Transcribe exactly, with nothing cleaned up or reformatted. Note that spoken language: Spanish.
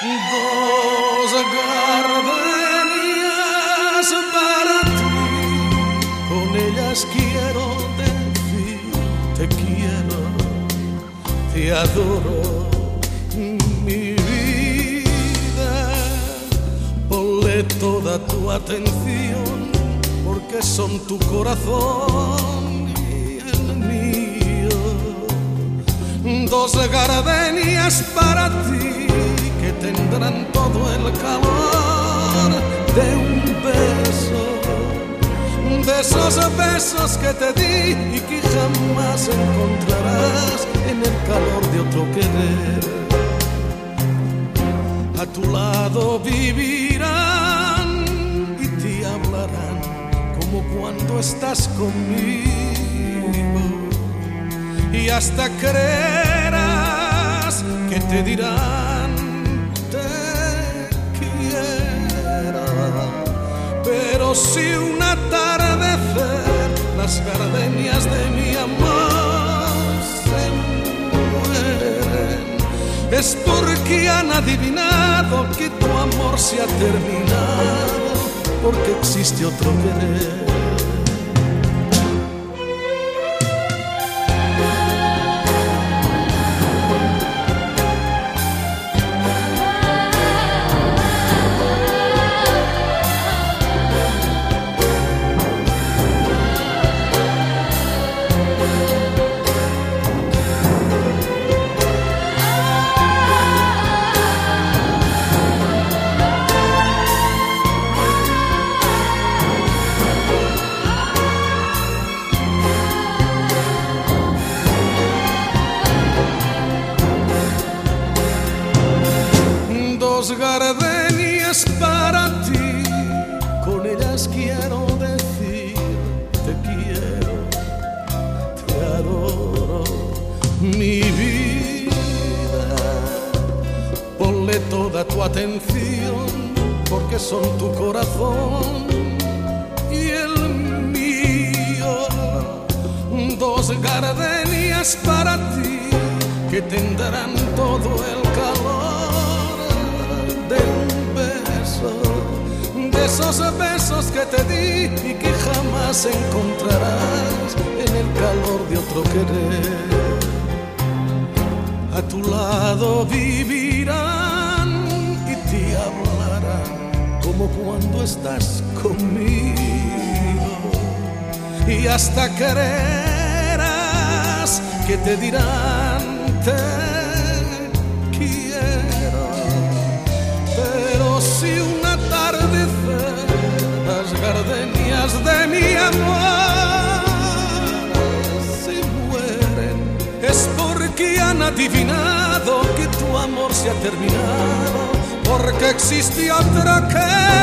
Dos gardenias para ti, con ellas quiero decir te quiero, te adoro, mi vida. Ponle toda tu atención, porque son tu corazón y el mío. Dos gardenias para ti, que tendrán todo el calor de un beso, de esos besos que te di y que jamás encontrarás en el calor de otro querer. A tu lado vivirán y te hablarán como cuando estás conmigo, y hasta creerás que te dirán te quiero. Pero si un atardecer las gardenias de mi amor se mueren, es porque han adivinado que tu amor se ha terminado, porque existe otro querer. Dos gardenias para ti, con ellas quiero decir te quiero, te adoro, mi vida. Ponle toda tu atención, porque son tu corazón y el mío. Dos gardenias para ti, que tendrán todo el calor de un beso, de esos besos que te di y que jamás encontrarás en el calor de otro querer. A tu lado vivirán y te hablarán como cuando estás conmigo, y hasta creerás que te dirán te quiero. Pero si un atardecer las gardenias de mi amor se mueren, es porque han adivinado que tu amor se ha terminado, porque existe otro que